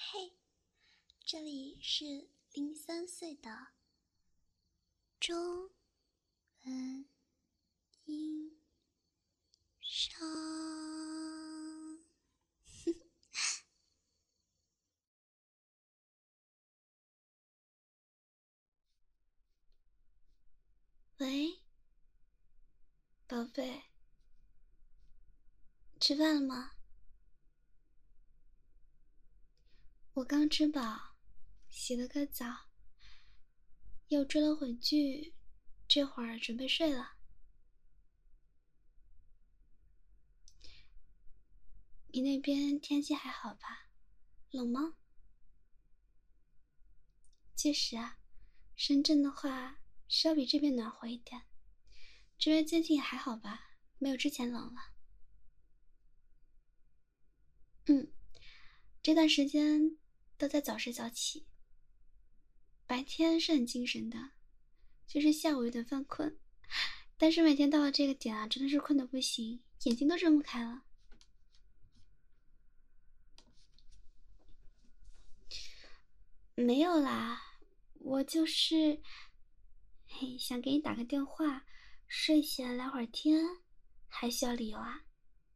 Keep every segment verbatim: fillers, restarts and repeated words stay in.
嘿，这里是零三岁的中文音上。喂，宝贝，吃饭了吗？我刚吃饱，洗了个澡，又追了会剧，这会儿准备睡了。你那边天气还好吧？冷吗？其实啊，深圳的话稍比这边暖和一点，这边最近也还好吧，没有之前冷了。嗯，这段时间都在早睡早起，白天是很精神的，就是下午有点犯困，但是每天到了这个点啊，真的是困得不行，眼睛都睁不开了。没有啦，我就是嘿想给你打个电话，睡前聊会儿天，还需要理由啊？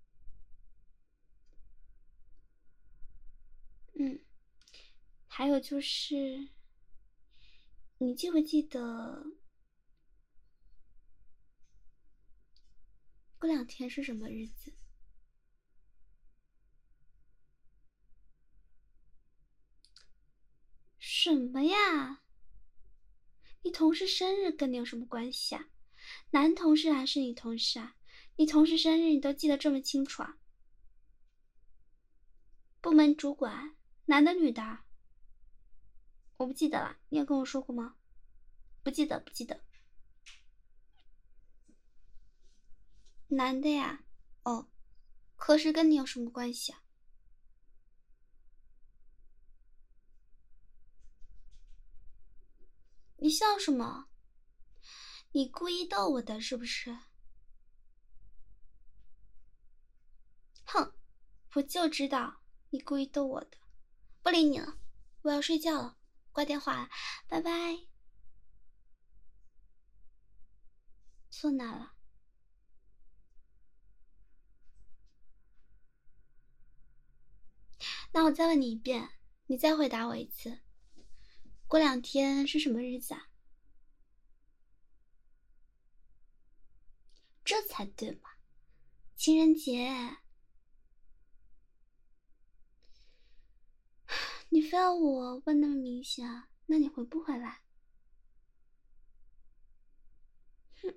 嗯，还有就是，你记不记得过两天是什么日子？什么呀？你同事生日跟你有什么关系啊？男同事还是女同事啊？你同事生日你都记得这么清楚啊？部门主管，男的女的？我不记得了，你有跟我说过吗？不记得，不记得。男的呀？哦，可是跟你有什么关系啊？你笑什么？你故意逗我的是不是？哼，我就知道你故意逗我的。不理你了，我要睡觉了，挂电话了，拜拜。坐哪了？那我再问你一遍，你再回答我一次。过两天是什么日子啊？这才对嘛，情人节。你非要我问那么明显，那你回不回来？哼，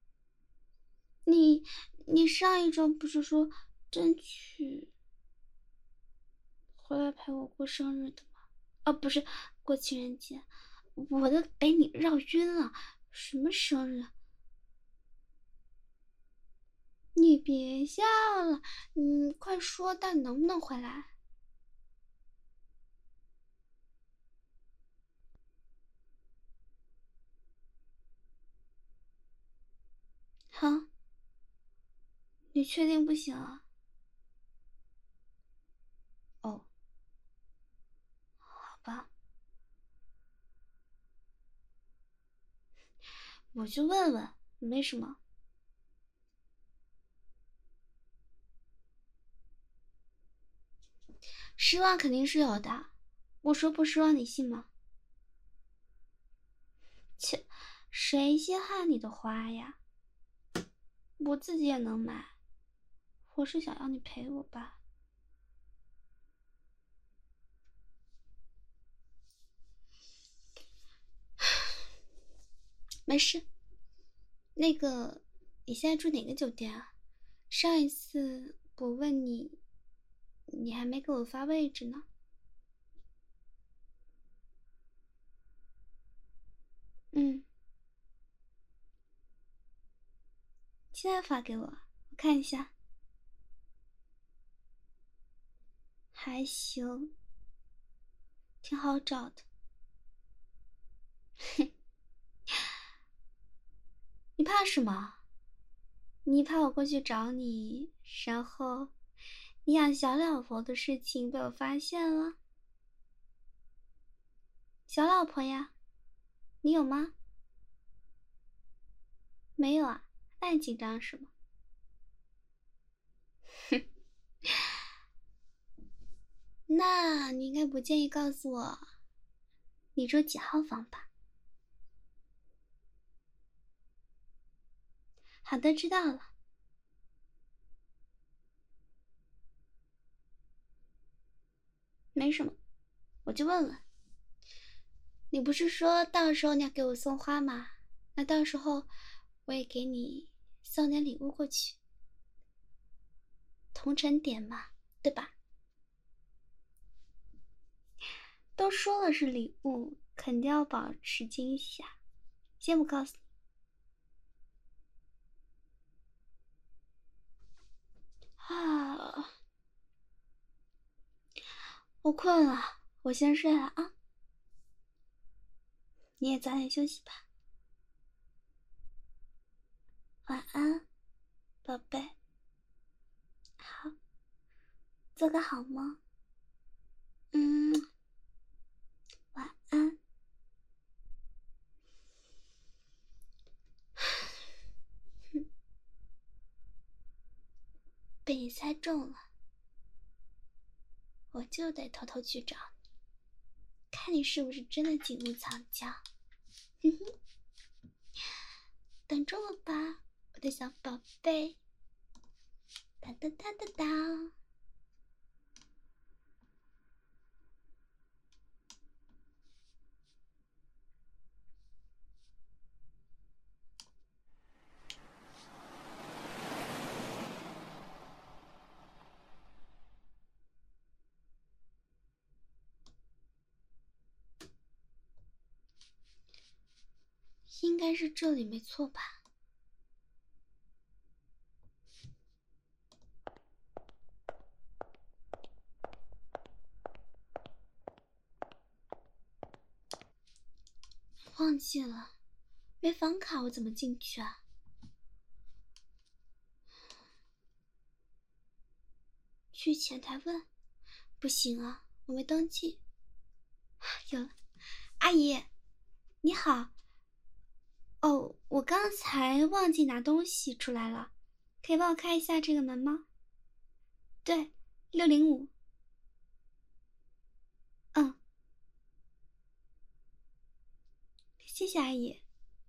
你你上一周不是说争取回来陪我过生日的吗？哦，不是过情人节，我都被你绕晕了。什么生日？你别笑了，你快说，但你能不能回来？好，你确定不行啊？哦，好吧，我就问问，没什么。失望肯定是有的，我说不失望你信吗？切，谁稀罕你的花呀？我自己也能买，我是想要你陪我吧。没事。那个，你现在住哪个酒店啊？上一次我问你，你还没给我发位置呢。嗯，现在发给我，我看一下。还行，挺好找的。你怕什么？你怕我过去找你，然后你养小老婆的事情被我发现了？ 小老婆呀，你有吗？没有啊，那你紧张什么？哼，那你应该不介意告诉我你住几号房吧？好的，知道了。没什么，我就问问。你不是说到时候你要给我送花吗？那到时候我也给你送点礼物过去，同城点嘛，对吧？都说了是礼物，肯定要保持惊喜啊！先不告诉你。啊，我困了，我先睡了啊。你也早点休息吧。晚安，宝贝。好，做个好梦。嗯，晚安。被你猜中了，我就得偷偷去找你，看你是不是真的进屋藏娇。哼哼，等中了吧，我的小宝贝。哒哒哒哒哒。应该是这里没错吧？忘记了，没房卡，我怎么进去啊？去前台问，不行啊，我没登记。有了，阿姨，你好。哦，我刚才忘记拿东西出来了，可以帮我开一下这个门吗？对，六零五。嗯，谢谢阿姨。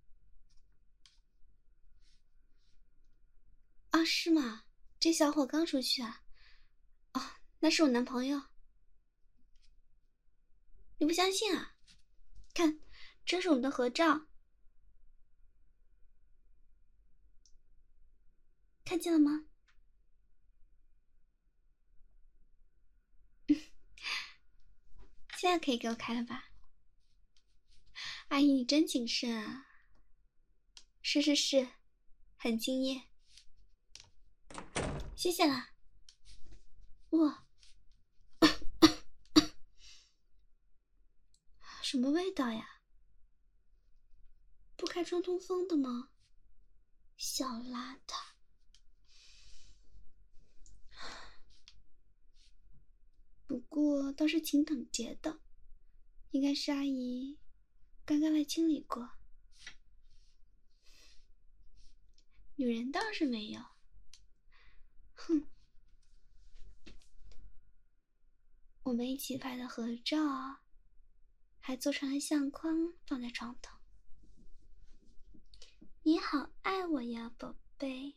啊，是吗？这小伙刚出去啊？哦，那是我男朋友。你不相信啊？看，这是我们的合照，看见了吗？现在可以给我开了吧？阿姨，你真谨慎啊！是是是，很敬业，谢谢啦。哇，什么味道呀？不开窗通风的吗？小邋遢。不过倒是挺整洁的，应该是阿姨刚刚来清理过。女人倒是没有。哼，我们一起拍的合照还做成了相框放在床头。你好爱我呀，宝贝。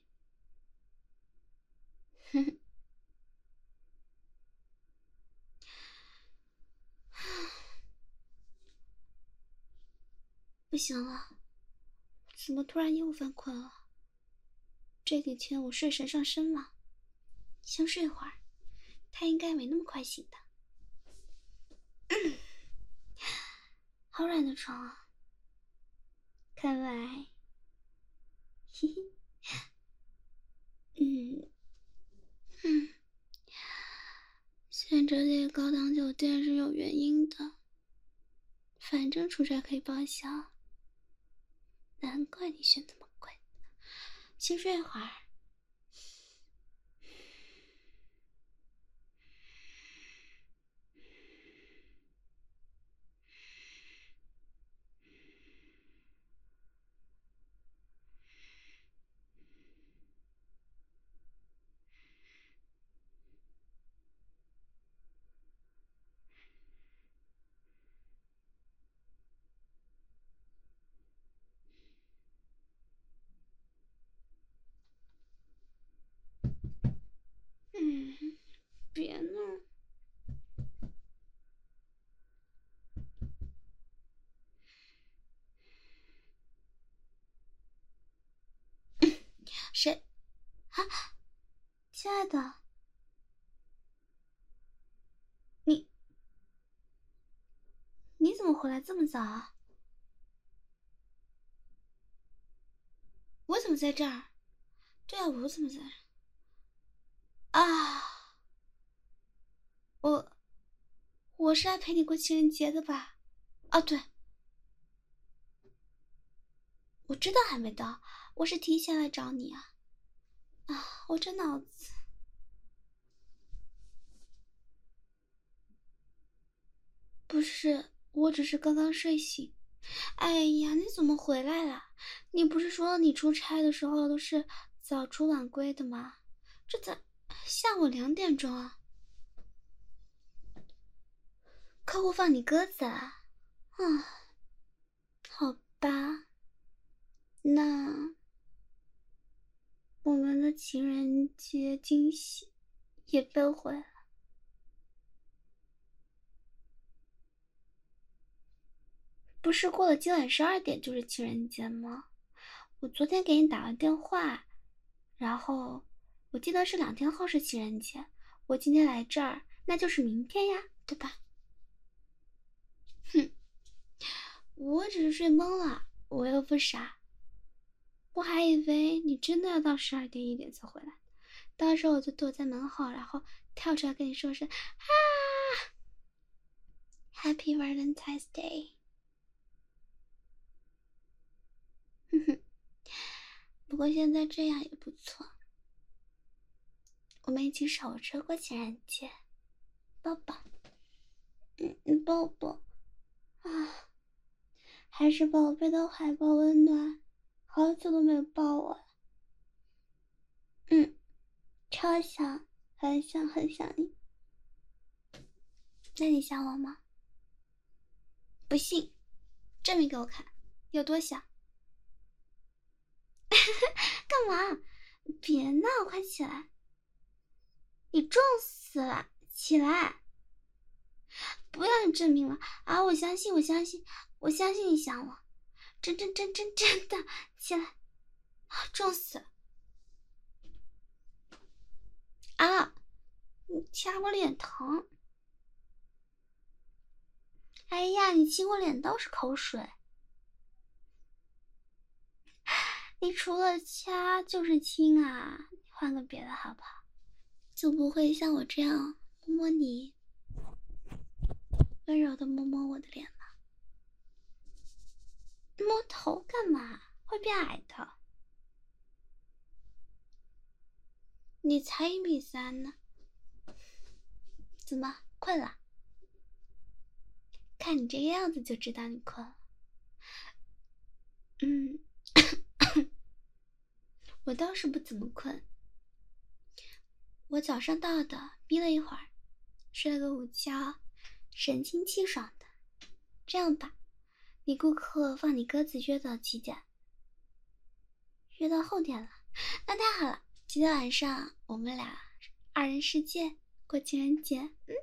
哼哼。不行了，怎么突然又犯困了？这几天我睡神上身了，先睡会儿，他应该没那么快醒的。嗯，好软的床啊，看来，嘿嘿，嗯嗯，选这类高档酒店是有原因的，反正出差可以报销，难怪你选那么贵。先睡会儿。 亲爱的，你你怎么回来这么早啊？我怎么在这儿？对啊，我怎么在这儿？啊，我我是来陪你过情人节的吧？啊，对，我知道还没到，我是提前来找你啊。啊，我这脑子。不是，我只是刚刚睡醒。哎呀，你怎么回来了？你不是说你出差的时候都是早出晚归的吗？这才下午两点钟啊！客户放你鸽子了？啊，好吧，那我们的情人节惊喜也被毁了。不是过了今晚十二点就是情人节吗？我昨天给你打了电话，然后我记得是两天后是情人节，我今天来这儿，那就是明天呀，对吧？哼，我只是睡懵了，我又不傻，我还以为你真的要到十二点一点才回来，到时候我就躲在门后，然后跳出来跟你说声啊 ，Happy Valentine's Day。哼哼，不过现在这样也不错，我们一起守着过情人节，抱抱，嗯嗯，抱抱啊，还是宝贝的怀抱温暖，好久都没有抱我了，嗯，超想，很想很想你，那你想我吗？不信，证明给我看，有多想？干嘛？别闹，快起来！你重死了，起来！不要你证明了啊！我相信，我相信，我相信你想我，真真真真真的，起来！啊，重死了！啊，你掐我脸疼！哎呀，你亲我脸都是口水！你除了掐就是亲啊！你换个别的好不好？就不会像我这样摸摸你，温柔的摸摸我的脸吗？摸头干嘛？会变矮的。你才一米三呢，怎么困了？看你这个样子就知道你困了。嗯，我倒是不怎么困。我早上到的，眯了一会儿，睡了个午觉，神清气爽的。这样吧，你顾客放你鸽子约到几点？约到后点了，那太好了。今天晚上我们俩二人世界过情人节。嗯，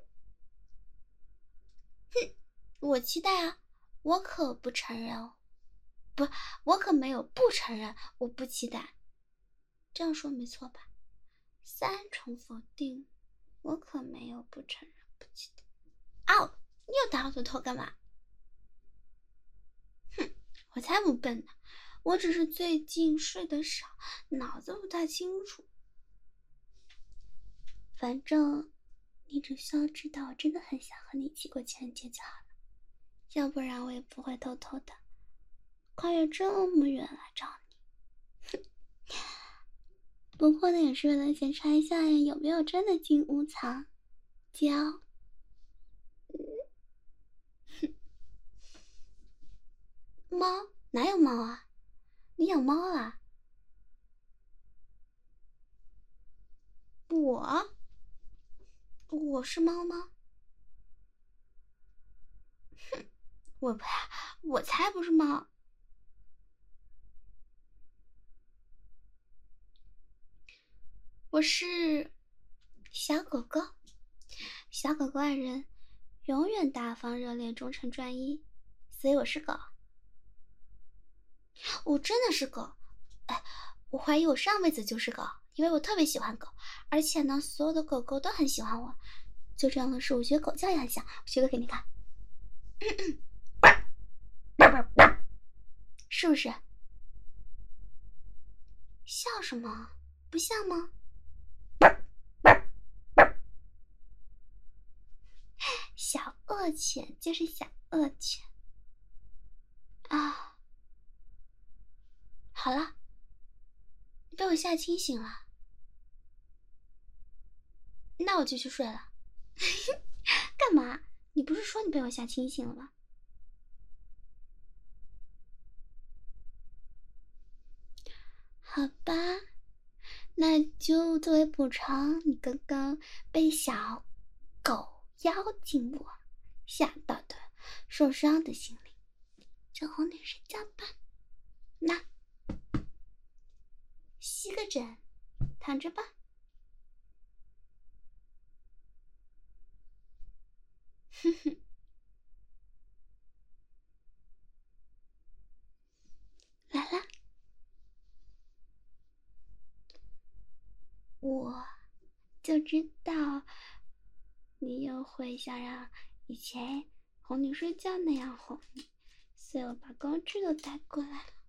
哼，我期待啊，我可不承认哦，不，我可没有不承认，我不期待。这样说没错吧？三重否定，我可没有不承认不期待。哦，你又打我的头干嘛？哼，我才不笨呢，我只是最近睡得少，脑子不太清楚。反正你只需要知道我真的很想和你一起过情人节就好了，要不然我也不会偷偷的跨越这么远来找你。不过呢，也是为了检查一下有没有真的进屋藏娇。猫哪有猫啊？你养猫啦？我我是猫吗？哼，我不，我才不是猫。我是小狗狗，小狗狗爱人，永远大方、热烈、忠诚、专一，所以我是狗。我真的是狗，哎，我怀疑我上辈子就是狗， 因为我特别喜欢狗，而且呢，所有的狗狗都很喜欢我。就这样的事，我学狗叫也很像，我学个给你看，是不是？笑什么？不像吗？小恶犬就是小恶犬啊！好了，你被我吓清醒了，那我就去睡了。干嘛？你不是说你被我吓清醒了吗？好吧，那就作为补偿你刚刚被小狗妖精我吓到的受伤的心灵，就哄你睡觉吧。那吸个枕，躺着吧。哼哼，来啦。我就知道你又会想让以前哄你睡觉那样哄你，所以我把工具都带过来了。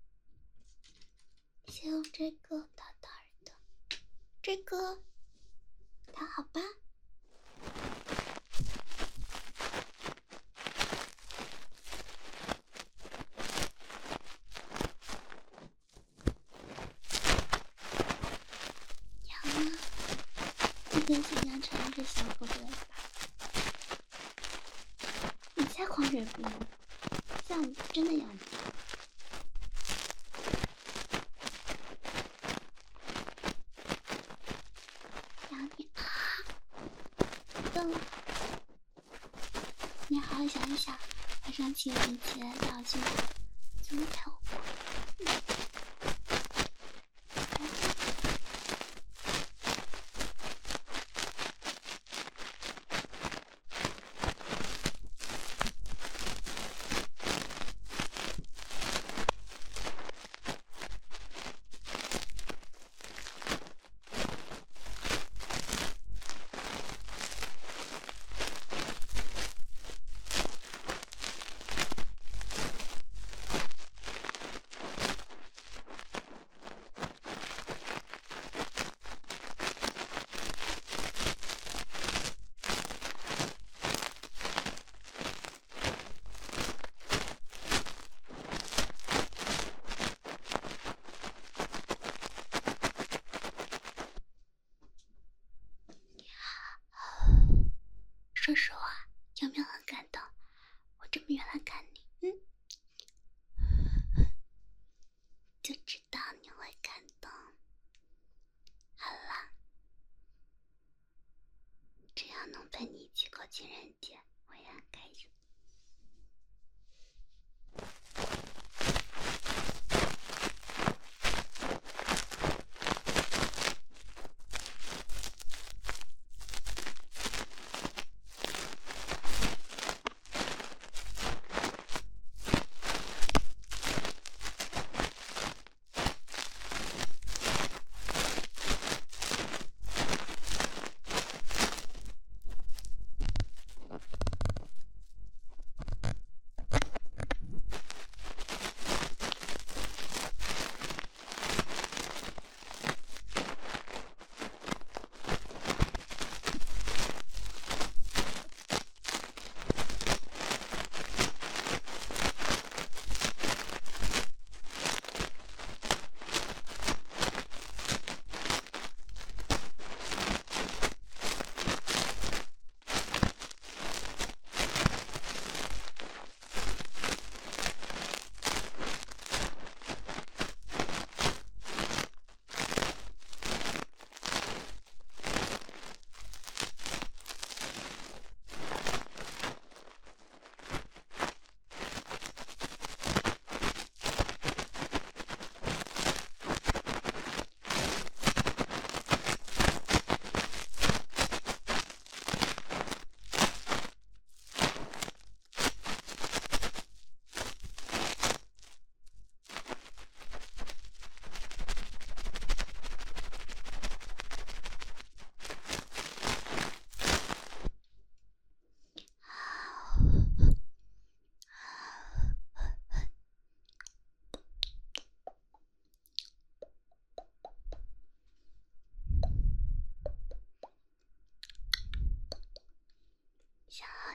先用这个打打耳朵，这个躺好吧。痒吗？一边想养成一只小狗的尾巴。你才狂忍不了，像我真的养你。养你啊！够了。你好好想一想，晚上情人节要去哪？怎么陪我过？嗯说实话，有没有很感动？我这么远来看你，嗯，就知道你会感动。好啦，只要能陪你一起过情人节，我也很开心。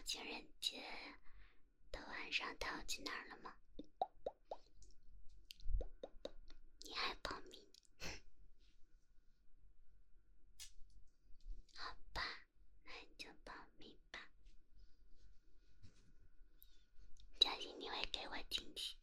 情人节的晚上他要去哪儿了吗？你还保密？好吧，那就保密吧。相信你会给我惊喜。